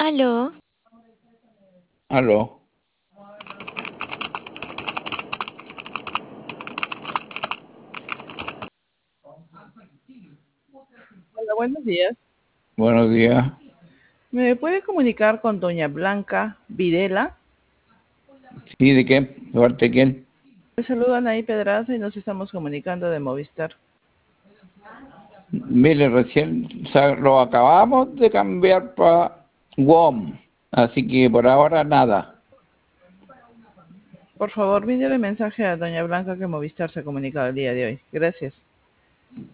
Aló, Aló. Hola, buenos días. Buenos días. ¿Me puede comunicar con doña Blanca Videla? ¿Sí, de qué? ¿De parte de quién? Le saludan ahí Pedraza y nos estamos comunicando de Movistar. Mire, recién lo acabamos de cambiar para WOM, así que por ahora nada. Por favor, envíele mensaje a doña Blanca que Movistar se ha comunicado el día de hoy. Gracias.